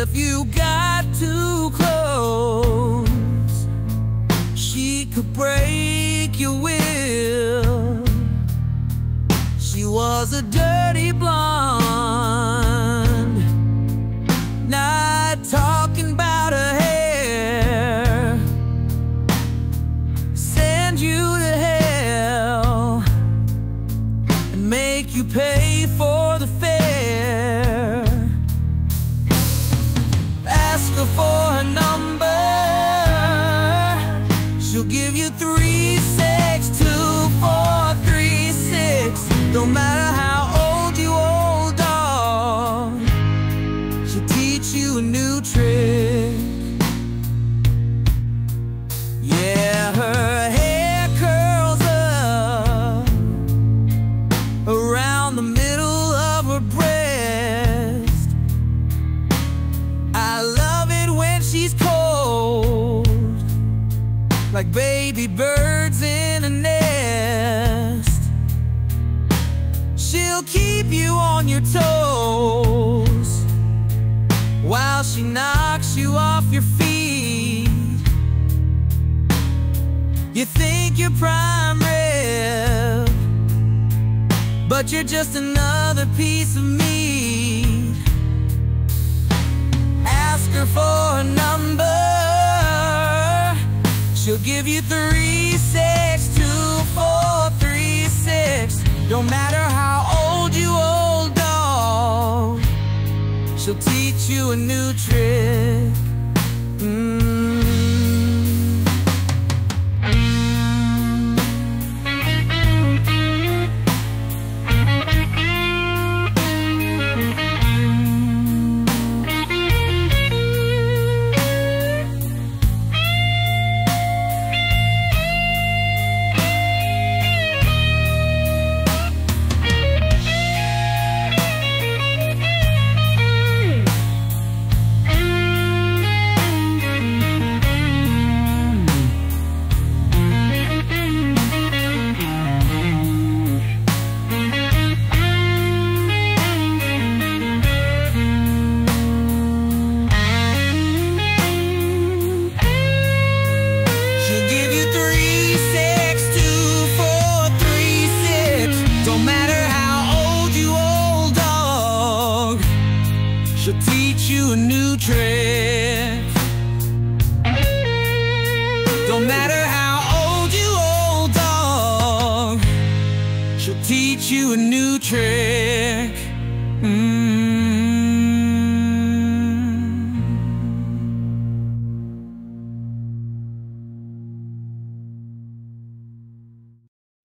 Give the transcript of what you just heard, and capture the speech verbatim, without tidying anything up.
If you got too close, she could break your will. She was a dirty blonde, not talking about her hair. Send you to hell and make you pay for the fare. Ask her for her number, she'll give you three six two four three six. No matter how old you old dog, she'll teach you a new trick. Yeah, her hair curls up around the middle of her breast. I love it when she's cold, like baby birds in a nest. She'll keep you on your toes while she knocks you off your feet. You think you're prime rib, but you're just another piece of meat. Ask her for a number, she'll give you three six two four three six. Don't matter how old you old dog, she'll teach you a new trick. mm. She'll teach you a new trick. Don't matter how old you old dog, she'll teach you a new trick.